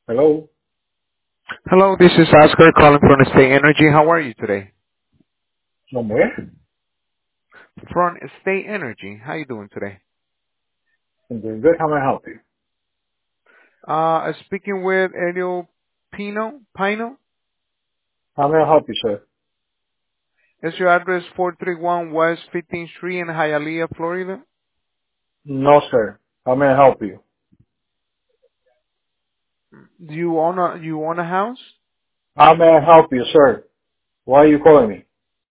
Hello? Hello, this is Oscar calling from State Energy. How are you today? From where? From State Energy. How you doing today? I'm doing good. How may I help you? Speaking with Elio Pino. How may I help you, sir? Is your address 431 West 15th Street in Hialeah, Florida? No, sir. How may I help you? Do you own a house? How may I help you, sir? Why are you calling me?